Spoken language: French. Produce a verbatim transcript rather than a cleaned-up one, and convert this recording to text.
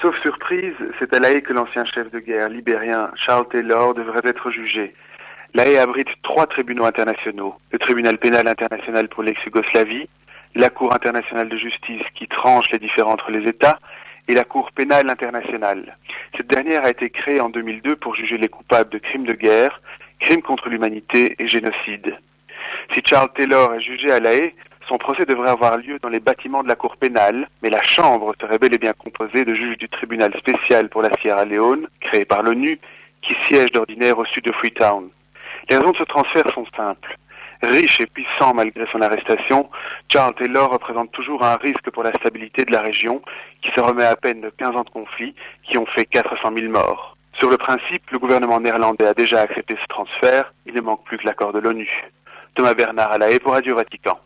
Sauf surprise, c'est à La Haye que l'ancien chef de guerre libérien Charles Taylor devrait être jugé. La Haye abrite trois tribunaux internationaux. Le tribunal pénal international pour l'ex-Yougoslavie, la Cour internationale de justice qui tranche les différends entre les États et la Cour pénale internationale. Cette dernière a été créée en deux mille deux pour juger les coupables de crimes de guerre, crimes contre l'humanité et génocide. Si Charles Taylor est jugé à La Haye, son procès devrait avoir lieu dans les bâtiments de la Cour pénale, mais la Chambre serait bel et bien composée de juges du tribunal spécial pour la Sierra Leone, créé par l'ONU, qui siège d'ordinaire au sud de Freetown. Les raisons de ce transfert sont simples. Riche et puissant malgré son arrestation, Charles Taylor représente toujours un risque pour la stabilité de la région, qui se remet à peine de quinze ans de conflit, qui ont fait quatre cent mille morts. Sur le principe, le gouvernement néerlandais a déjà accepté ce transfert, il ne manque plus que l'accord de l'ONU. Thomas Bernard à La Haye pour Radio Vatican.